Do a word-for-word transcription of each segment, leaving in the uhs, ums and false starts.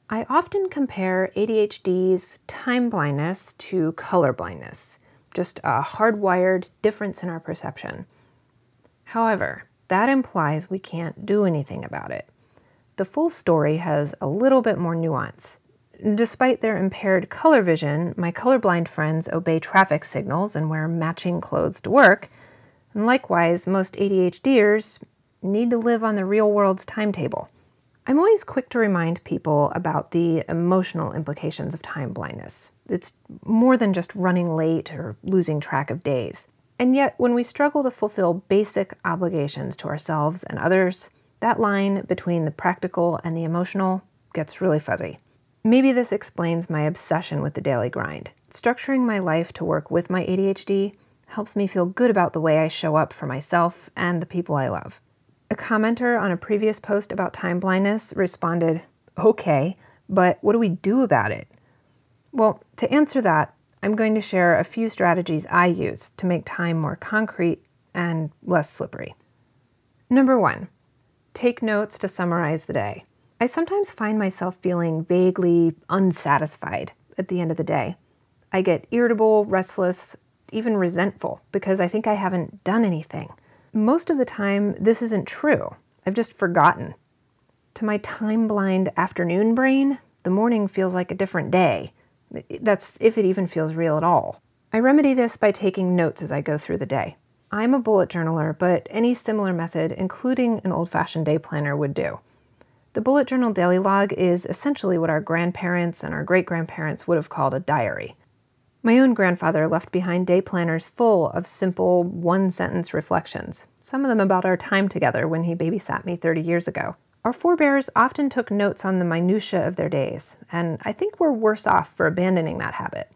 I often compare A D H D's time blindness to color blindness, just a hardwired difference in our perception. However, that implies we can't do anything about it. The full story has a little bit more nuance. Despite their impaired color vision, my colorblind friends obey traffic signals and wear matching clothes to work. And likewise, most ADHDers need to live on the real world's timetable. I'm always quick to remind people about the emotional implications of time blindness. It's more than just running late or losing track of days. And yet, when we struggle to fulfill basic obligations to ourselves and others, that line between the practical and the emotional gets really fuzzy. Maybe this explains my obsession with the daily grind. Structuring my life to work with my A D H D helps me feel good about the way I show up for myself and the people I love. A commenter on a previous post about time blindness responded, "Okay, but what do we do about it?" Well, to answer that, I'm going to share a few strategies I use to make time more concrete and less slippery. Number one, take notes to summarize the day. I sometimes find myself feeling vaguely unsatisfied at the end of the day. I get irritable, restless, even resentful because I think I haven't done anything. Most of the time, this isn't true. I've just forgotten. To my time-blind afternoon brain, the morning feels like a different day. That's if it even feels real at all. I remedy this by taking notes as I go through the day. I'm a bullet journaler, but any similar method, including an old-fashioned day planner, would do. The bullet journal daily log is essentially what our grandparents and our great-grandparents would have called a diary. My own grandfather left behind day planners full of simple, one-sentence reflections, some of them about our time together when he babysat me thirty years ago. Our forebears often took notes on the minutiae of their days, and I think we're worse off for abandoning that habit.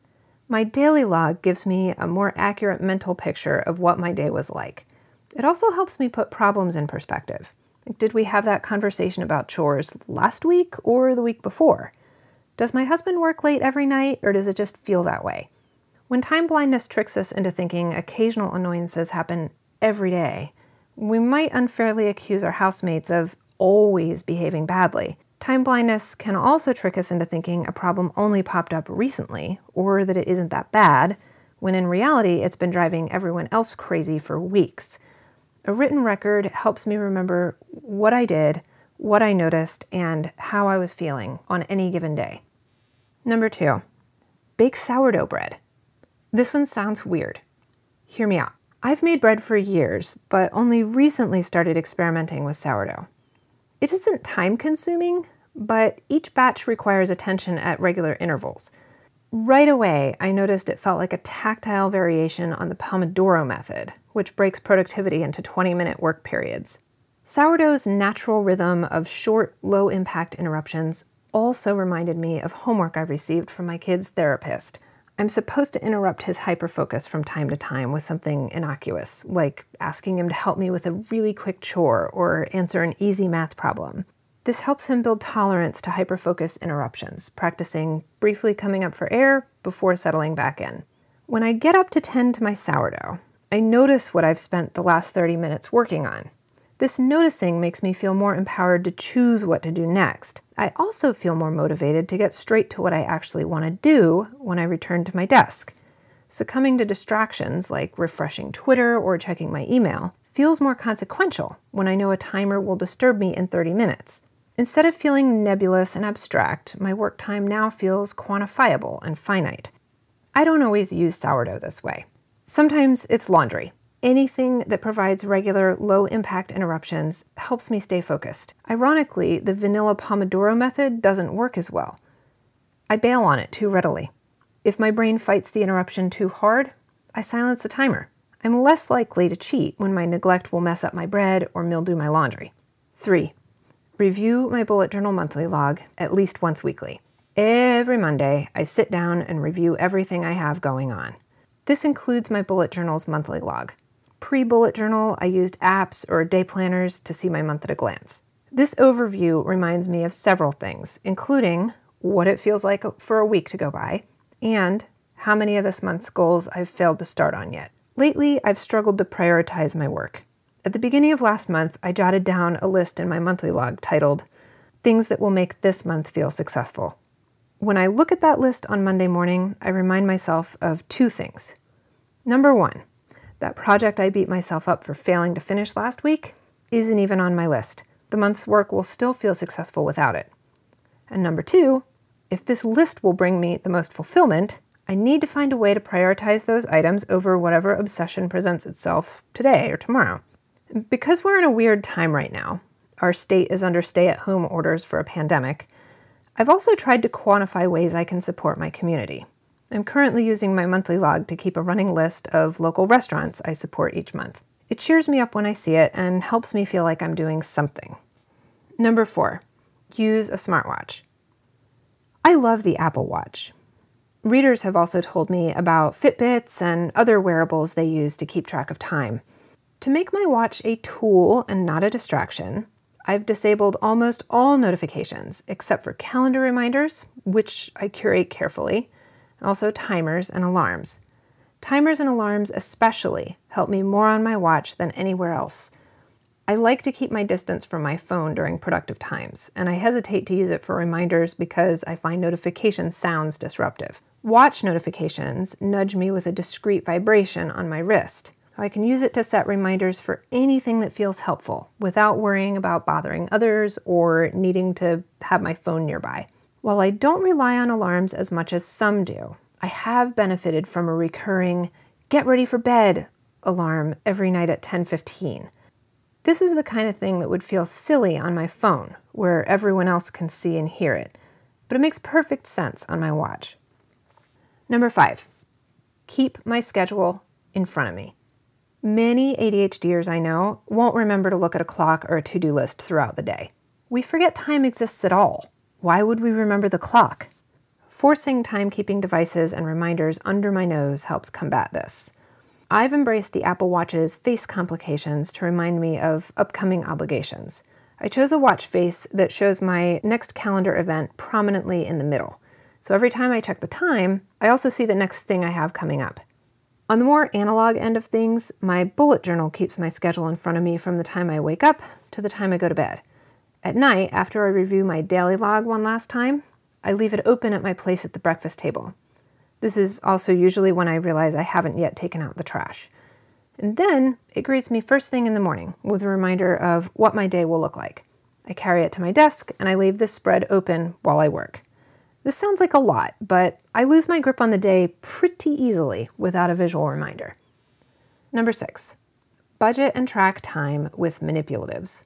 My daily log gives me a more accurate mental picture of what my day was like. It also helps me put problems in perspective. Did we have that conversation about chores last week or the week before? Does my husband work late every night, or does it just feel that way? When time blindness tricks us into thinking occasional annoyances happen every day, we might unfairly accuse our housemates of always behaving badly. Time blindness can also trick us into thinking a problem only popped up recently, or that it isn't that bad, when in reality it's been driving everyone else crazy for weeks. A written record helps me remember what I did, what I noticed, and how I was feeling on any given day. Number two, bake sourdough bread. This one sounds weird. Hear me out. I've made bread for years, but only recently started experimenting with sourdough. It isn't time-consuming, but each batch requires attention at regular intervals. Right away, I noticed it felt like a tactile variation on the Pomodoro method, which breaks productivity into twenty-minute work periods. Sourdough's natural rhythm of short, low-impact interruptions also reminded me of homework I received from my kid's therapist. I'm supposed to interrupt his hyperfocus from time to time with something innocuous, like asking him to help me with a really quick chore or answer an easy math problem. This helps him build tolerance to hyperfocus interruptions, practicing briefly coming up for air before settling back in. When I get up to tend to my sourdough, I notice what I've spent the last thirty minutes working on. This noticing makes me feel more empowered to choose what to do next. I also feel more motivated to get straight to what I actually want to do when I return to my desk. Succumbing to distractions like refreshing Twitter or checking my email feels more consequential when I know a timer will disturb me in thirty minutes. Instead of feeling nebulous and abstract, my work time now feels quantifiable and finite. I don't always use sourdough this way. Sometimes it's laundry. Anything that provides regular, low-impact interruptions helps me stay focused. Ironically, the vanilla Pomodoro method doesn't work as well. I bail on it too readily. If my brain fights the interruption too hard, I silence the timer. I'm less likely to cheat when my neglect will mess up my bread or mildew my laundry. Three, review my bullet journal monthly log at least once weekly. Every Monday, I sit down and review everything I have going on. This includes my bullet journal's monthly log. Pre-bullet journal, I used apps or day planners to see my month at a glance. This overview reminds me of several things, including what it feels like for a week to go by, and how many of this month's goals I've failed to start on yet. Lately, I've struggled to prioritize my work. At the beginning of last month, I jotted down a list in my monthly log titled, things that will make this month feel successful. When I look at that list on Monday morning, I remind myself of two things. Number one, that project I beat myself up for failing to finish last week isn't even on my list. The month's work will still feel successful without it. And number two, if this list will bring me the most fulfillment, I need to find a way to prioritize those items over whatever obsession presents itself today or tomorrow. Because we're in a weird time right now, our state is under stay-at-home orders for a pandemic, I've also tried to quantify ways I can support my community. I'm currently using my monthly log to keep a running list of local restaurants I support each month. It cheers me up when I see it and helps me feel like I'm doing something. Number four, use a smartwatch. I love the Apple Watch. Readers have also told me about Fitbits and other wearables they use to keep track of time. To make my watch a tool and not a distraction, I've disabled almost all notifications except for calendar reminders, which I curate carefully, and also timers and alarms. Timers and alarms especially help me more on my watch than anywhere else. I like to keep my distance from my phone during productive times, and I hesitate to use it for reminders because I find notification sounds disruptive. Watch notifications nudge me with a discrete vibration on my wrist. I can use it to set reminders for anything that feels helpful without worrying about bothering others or needing to have my phone nearby. While I don't rely on alarms as much as some do, I have benefited from a recurring "get ready for bed" alarm every night at ten fifteen. This is the kind of thing that would feel silly on my phone, where everyone else can see and hear it, but it makes perfect sense on my watch. Number five, keep my schedule in front of me. Many ADHDers I know won't remember to look at a clock or a to-do list throughout the day. We forget time exists at all. Why would we remember the clock? Forcing timekeeping devices and reminders under my nose helps combat this. I've embraced the Apple Watch's face complications to remind me of upcoming obligations. I chose a watch face that shows my next calendar event prominently in the middle. So every time I check the time, I also see the next thing I have coming up. On the more analog end of things, my bullet journal keeps my schedule in front of me from the time I wake up to the time I go to bed. At night, after I review my daily log one last time, I leave it open at my place at the breakfast table. This is also usually when I realize I haven't yet taken out the trash. And then it greets me first thing in the morning with a reminder of what my day will look like. I carry it to my desk and I leave this spread open while I work. This sounds like a lot, but I lose my grip on the day pretty easily without a visual reminder. Number six, budget and track time with manipulatives.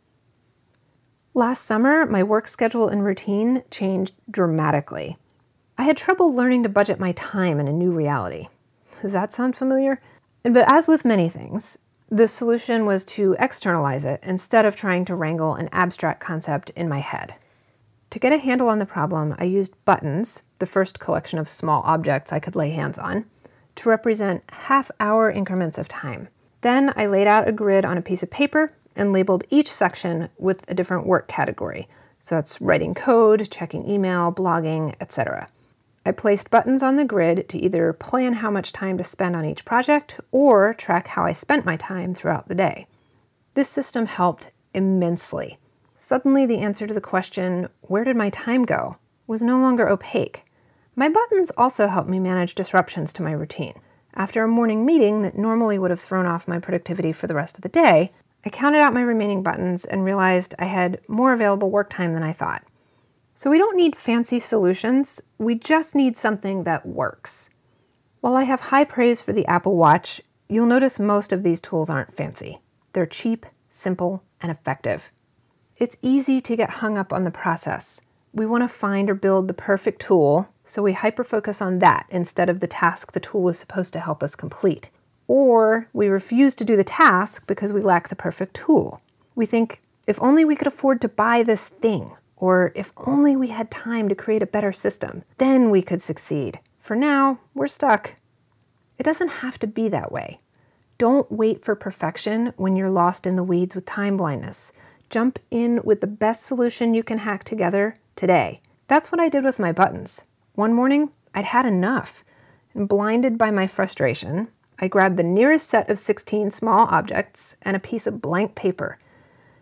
Last summer, my work schedule and routine changed dramatically. I had trouble learning to budget my time in a new reality. Does that sound familiar? But as with many things, the solution was to externalize it instead of trying to wrangle an abstract concept in my head. To get a handle on the problem, I used buttons, the first collection of small objects I could lay hands on, to represent half-hour increments of time. Then I laid out a grid on a piece of paper and labeled each section with a different work category. So that's writing code, checking email, blogging, et cetera. I placed buttons on the grid to either plan how much time to spend on each project or track how I spent my time throughout the day. This system helped immensely. Suddenly, the answer to the question, where did my time go, was no longer opaque. My buttons also helped me manage disruptions to my routine. After a morning meeting that normally would have thrown off my productivity for the rest of the day, I counted out my remaining buttons and realized I had more available work time than I thought. So we don't need fancy solutions, we just need something that works. While I have high praise for the Apple Watch, you'll notice most of these tools aren't fancy. They're cheap, simple, and effective. It's easy to get hung up on the process. We want to find or build the perfect tool, so we hyper-focus on that instead of the task the tool is supposed to help us complete. Or we refuse to do the task because we lack the perfect tool. We think, if only we could afford to buy this thing, or if only we had time to create a better system, then we could succeed. For now, we're stuck. It doesn't have to be that way. Don't wait for perfection when you're lost in the weeds with time blindness. Jump in with the best solution you can hack together today. That's what I did with my buttons. One morning, I'd had enough. And blinded by my frustration, I grabbed the nearest set of sixteen small objects and a piece of blank paper.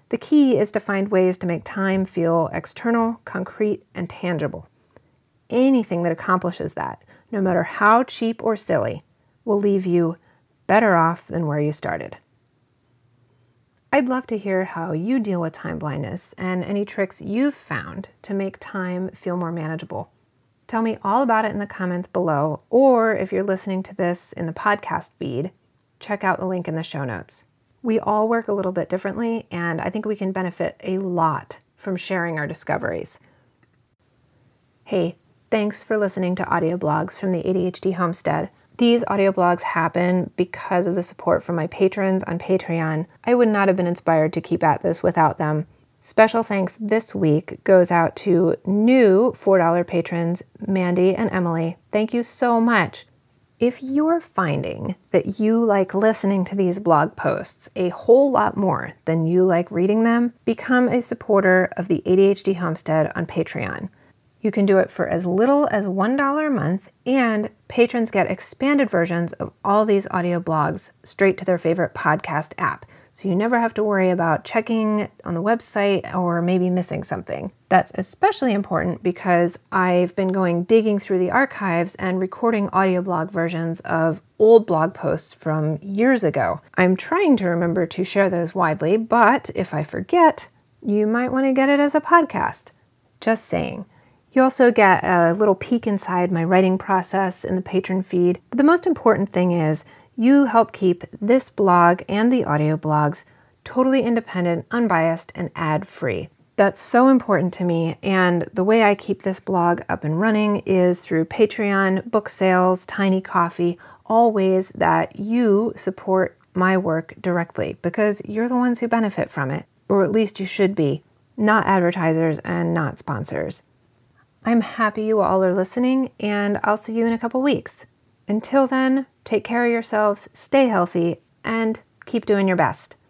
The key is to find ways to make time feel external, concrete, and tangible. Anything that accomplishes that, no matter how cheap or silly, will leave you better off than where you started. I'd love to hear how you deal with time blindness and any tricks you've found to make time feel more manageable. Tell me all about it in the comments below, or if you're listening to this in the podcast feed, check out the link in the show notes. We all work a little bit differently, and I think we can benefit a lot from sharing our discoveries. Hey, thanks for listening to audio blogs from the A D H D Homestead. These audio blogs happen because of the support from my patrons on Patreon. I would not have been inspired to keep at this without them. Special thanks this week goes out to new four dollar patrons, Mandy and Emily. Thank you so much. If you're finding that you like listening to these blog posts a whole lot more than you like reading them, become a supporter of the A D H D Homestead on Patreon. You can do it for as little as one dollar a month, and patrons get expanded versions of all these audio blogs straight to their favorite podcast app. So you never have to worry about checking on the website or maybe missing something. That's especially important because I've been going digging through the archives and recording audio blog versions of old blog posts from years ago. I'm trying to remember to share those widely, but if I forget, you might want to get it as a podcast. Just saying. You also get a little peek inside my writing process in the patron feed. But the most important thing is you help keep this blog and the audio blogs totally independent, unbiased, and ad-free. That's so important to me, and the way I keep this blog up and running is through Patreon, book sales, Tiny Coffee, all ways that you support my work directly because you're the ones who benefit from it, or at least you should be, not advertisers and not sponsors. I'm happy you all are listening, and I'll see you in a couple weeks. Until then, take care of yourselves, stay healthy, and keep doing your best.